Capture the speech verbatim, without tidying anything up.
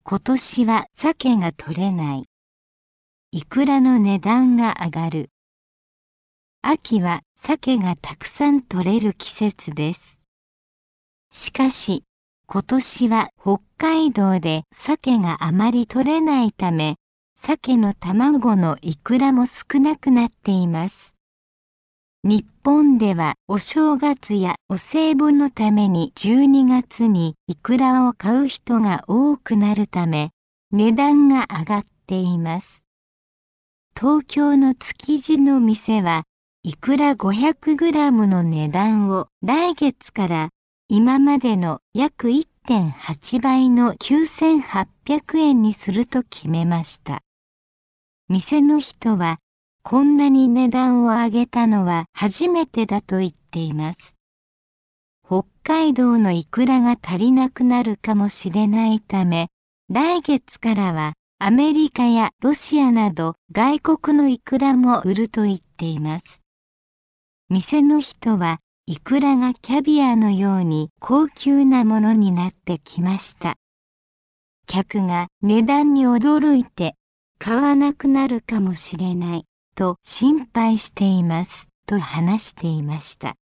今年は鮭が取れない。イクラの値段が上がる。秋は鮭がたくさん取れる季節です。しかし、今年は北海道で鮭があまり取れないため、鮭の卵のイクラも少なくなっています。日本ではお正月やお歳暮のためにじゅうにがつにイクラを買う人が多くなるため、値段が上がっています。東京の築地の店は、イクラ ごひゃくグラム の値段を来月から今までの約 いってんはち 倍のきゅうせんはっぴゃくえんにすると決めました。店の人は、こんなに値段を上げたのは初めてだと言っています。北海道のイクラが足りなくなるかもしれないため、来月からはアメリカやロシアなど外国のイクラも売ると言っています。店の人はイクラがキャビアのように高級なものになってきました。客が値段に驚いて買わなくなるかもしれないと心配していますと話していました。